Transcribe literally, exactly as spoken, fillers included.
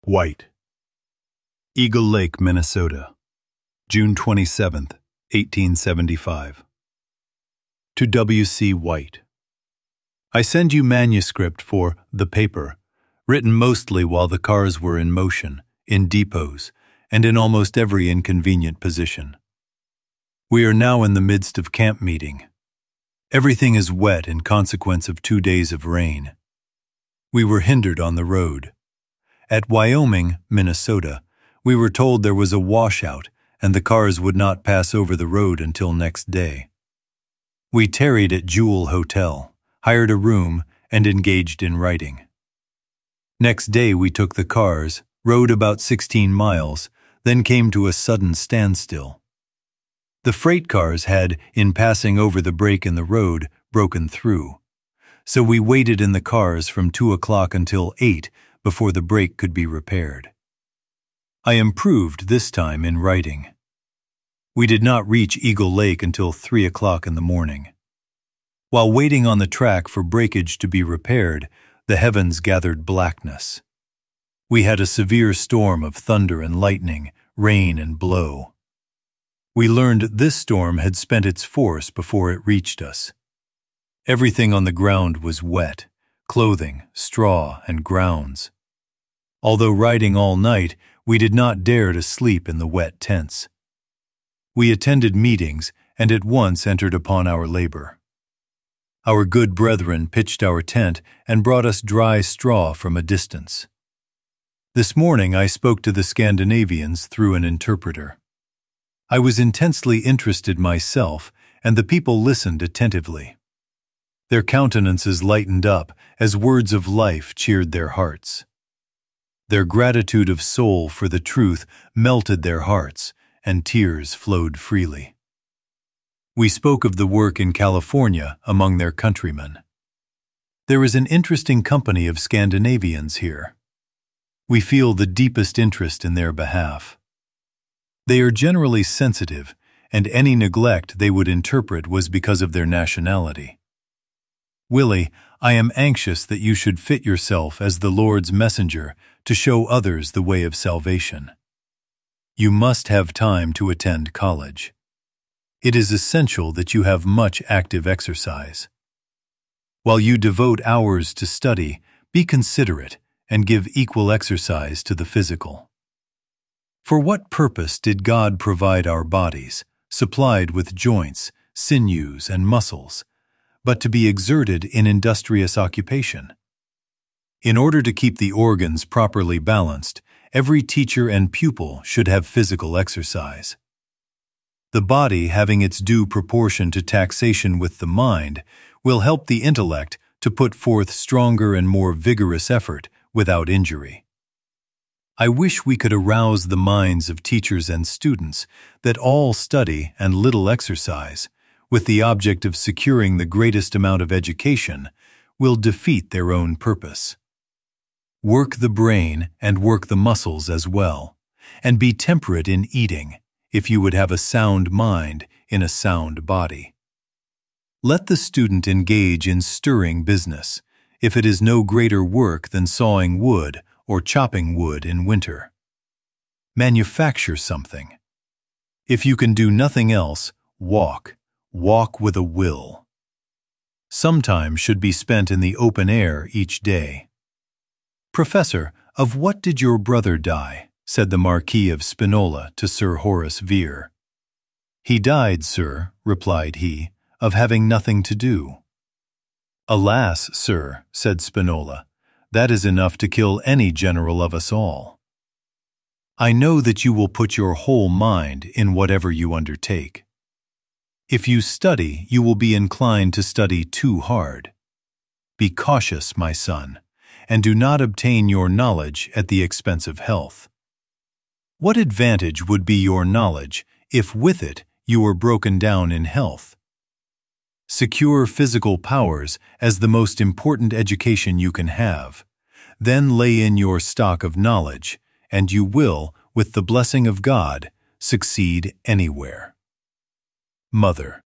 White. Eagle Lake, Minnesota, June twenty-seventh, eighteen seventy-five. To W C White. I send you manuscript for The Paper, written mostly while the cars were in motion, in depots, and in almost every inconvenient position. We are now in the midst of camp meeting. Everything is wet in consequence of two days of rain. We were hindered on the road. At Wyoming, Minnesota, we were told there was a washout and the cars would not pass over the road until next day. We tarried at Jewel Hotel, hired a room, and engaged in writing. Next day we took the cars, rode about sixteen miles, then came to a sudden standstill. The freight cars had, in passing over the break in the road, broken through. So we waited in the cars from two o'clock until eight before the break could be repaired. I improved this time in writing. We did not reach Eagle Lake until three o'clock in the morning. While waiting on the track for breakage to be repaired, the heavens gathered blackness. We had a severe storm of thunder and lightning, rain and blow. We learned this storm had spent its force before it reached us. Everything on the ground was wet, clothing, straw, and grounds. Although riding all night, we did not dare to sleep in the wet tents. We attended meetings and at once entered upon our labor. Our good brethren pitched our tent and brought us dry straw from a distance. This morning I spoke to the Scandinavians through an interpreter. I was intensely interested myself, and the people listened attentively. Their countenances lightened up as words of life cheered their hearts. Their gratitude of soul for the truth melted their hearts, and tears flowed freely. We spoke of the work in California among their countrymen. There is an interesting company of Scandinavians here. We feel the deepest interest in their behalf. They are generally sensitive, and any neglect they would interpret was because of their nationality. Willie, I am anxious that you should fit yourself as the Lord's messenger to show others the way of salvation. You must have time to attend college. It is essential that you have much active exercise. While you devote hours to study, be considerate and give equal exercise to the physical. For what purpose did God provide our bodies, supplied with joints, sinews, and muscles, but to be exerted in industrious occupation? In order to keep the organs properly balanced, every teacher and pupil should have physical exercise. The body, having its due proportion to taxation with the mind, will help the intellect to put forth stronger and more vigorous effort without injury. I wish we could arouse the minds of teachers and students that all study and little exercise, with the object of securing the greatest amount of education, will defeat their own purpose. Work the brain and work the muscles as well, and be temperate in eating, if you would have a sound mind in a sound body. Let the student engage in stirring business, if it is no greater work than sawing wood or chopping wood in winter. Manufacture something. If you can do nothing else, walk, walk with a will. Some time should be spent in the open air each day. Professor, of what did your brother die? Said the Marquis of Spinola to Sir Horace Vere. He died, sir, replied he, of having nothing to do. Alas, sir, said Spinola, that is enough to kill any general of us all. I know that you will put your whole mind in whatever you undertake. If you study, you will be inclined to study too hard. Be cautious, my son, and do not obtain your knowledge at the expense of health. What advantage would be your knowledge if with it you were broken down in health? Secure physical powers as the most important education you can have. Then lay in your stock of knowledge, and you will, with the blessing of God, succeed anywhere. Mother.